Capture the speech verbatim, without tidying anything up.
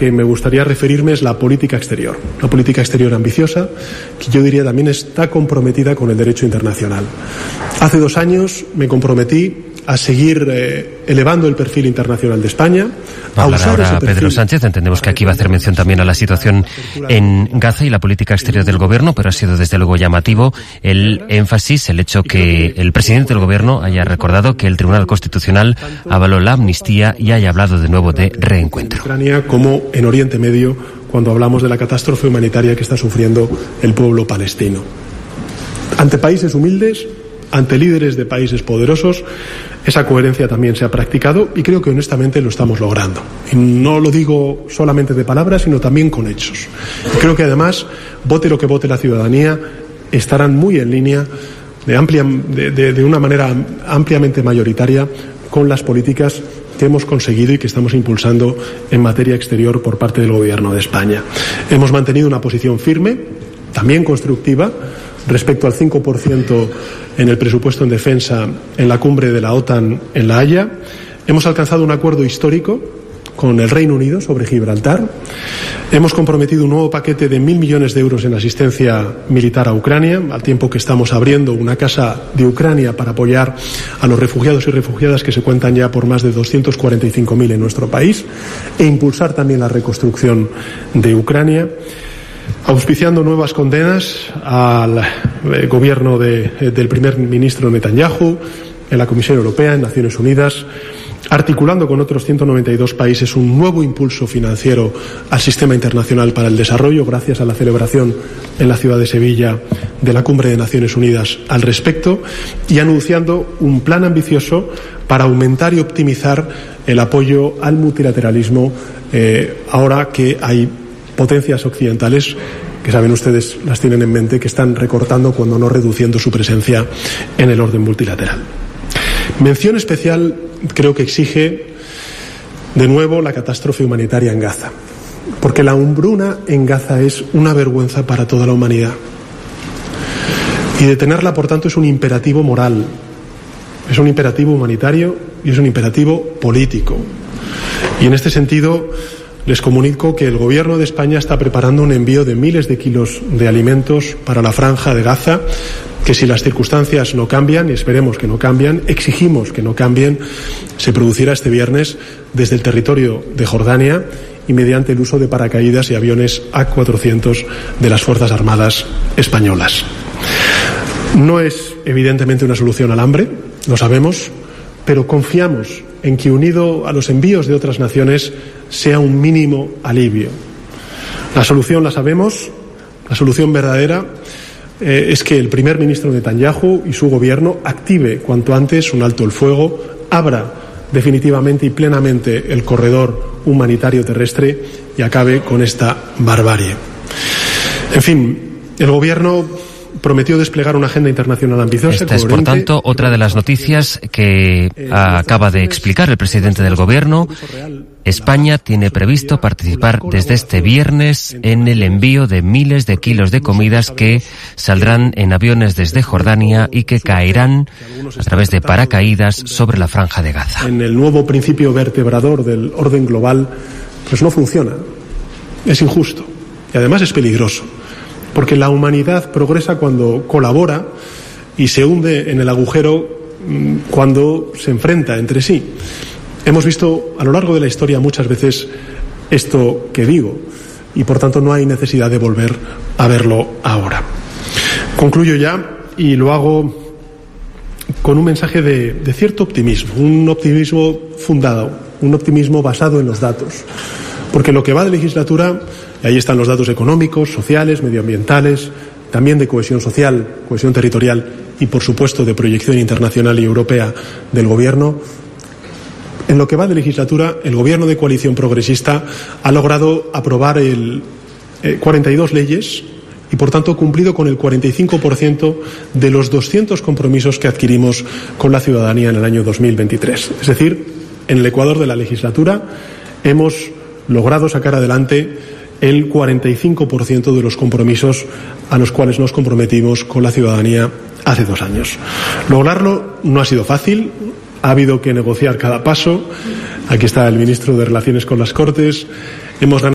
que me gustaría referirme es la política exterior. Una política exterior ambiciosa que yo diría también está comprometida con el derecho internacional. Hace dos años me comprometí a seguir eh, elevando el perfil internacional de España. Va a hablar ahora Pedro Sánchez. Entendemos que aquí va a hacer mención también a la situación en Gaza y la política exterior del Gobierno, pero ha sido desde luego llamativo el énfasis, el hecho que el presidente del Gobierno haya recordado que el Tribunal Constitucional avaló la amnistía y haya hablado de nuevo de reencuentro. En Ucrania como en Oriente Medio, cuando hablamos de la catástrofe humanitaria que está sufriendo el pueblo palestino. Ante países humildes, ante líderes de países poderosos, esa coherencia también se ha practicado y creo que honestamente lo estamos logrando. Y no lo digo solamente de palabras, sino también con hechos. Y creo que además, vote lo que vote la ciudadanía, estarán muy en línea de, amplia, de, de, de una manera ampliamente mayoritaria con las políticas que hemos conseguido y que estamos impulsando en materia exterior por parte del Gobierno de España. Hemos mantenido una posición firme, también constructiva, respecto al cinco por ciento en el presupuesto en defensa en la cumbre de la OTAN en La Haya. Hemos alcanzado un acuerdo histórico con el Reino Unido sobre Gibraltar. Hemos comprometido un nuevo paquete de mil millones de euros en asistencia militar a Ucrania, al tiempo que estamos abriendo una casa de Ucrania para apoyar a los refugiados y refugiadas que se cuentan ya por más de doscientos cuarenta y cinco mil en nuestro país, e impulsar también la reconstrucción de Ucrania, auspiciando nuevas condenas al eh, gobierno de, eh, del primer ministro Netanyahu, en la Comisión Europea, en Naciones Unidas, articulando con otros ciento noventa y dos países un nuevo impulso financiero al sistema internacional para el desarrollo, gracias a la celebración en la ciudad de Sevilla de la Cumbre de Naciones Unidas al respecto, y anunciando un plan ambicioso para aumentar y optimizar el apoyo al multilateralismo, eh, ahora que hay potencias occidentales, que saben ustedes, las tienen en mente, que están recortando, cuando no reduciendo, su presencia en el orden multilateral. Mención especial creo que exige de nuevo la catástrofe humanitaria en Gaza, porque la hambruna en Gaza es una vergüenza para toda la humanidad. Y detenerla, por tanto, es un imperativo moral, es un imperativo humanitario y es un imperativo político. Y en este sentido, les comunico que el Gobierno de España está preparando un envío de miles de kilos de alimentos para la franja de Gaza, que si las circunstancias no cambian, y esperemos que no cambian, exigimos que no cambien, se producirá este viernes desde el territorio de Jordania y mediante el uso de paracaídas y aviones A cuatrocientos de las Fuerzas Armadas españolas. No es evidentemente una solución al hambre, lo sabemos, pero confiamos en que, unido a los envíos de otras naciones, sea un mínimo alivio. La solución la sabemos, la solución verdadera eh, es que el primer ministro Netanyahu y su gobierno active cuanto antes un alto el fuego, abra definitivamente y plenamente el corredor humanitario terrestre y acabe con esta barbarie. En fin, el gobierno prometió desplegar una agenda internacional ambiciosa. Esta es, por tanto, otra de las noticias que acaba de explicar el presidente del Gobierno. España tiene previsto participar desde este viernes en el envío de miles de kilos de comidas que saldrán en aviones desde Jordania y que caerán a través de paracaídas sobre la franja de Gaza. En el nuevo principio vertebrador del orden global, pues no funciona. Es injusto y además es peligroso, porque la humanidad progresa cuando colabora y se hunde en el agujero cuando se enfrenta entre sí. Hemos visto a lo largo de la historia muchas veces esto que digo, y por tanto no hay necesidad de volver a verlo ahora. Concluyo ya, y lo hago con un mensaje de, de cierto optimismo, un optimismo fundado, un optimismo basado en los datos, porque lo que va de legislatura, y ahí están los datos económicos, sociales, medioambientales, también de cohesión social, cohesión territorial y, por supuesto, de proyección internacional y europea del Gobierno. En lo que va de legislatura, el Gobierno de coalición progresista ha logrado aprobar el, eh, cuarenta y dos leyes y, por tanto, cumplido con el cuarenta y cinco por ciento de los doscientos compromisos que adquirimos con la ciudadanía en el año dos mil veintitrés. Es decir, en el ecuador de la legislatura hemos logrado sacar adelante el cuarenta y cinco por ciento de los compromisos a los cuales nos comprometimos con la ciudadanía hace dos años. Lograrlo no ha sido fácil, ha habido que negociar cada paso. Aquí está el ministro de Relaciones con las Cortes. Hemos ganado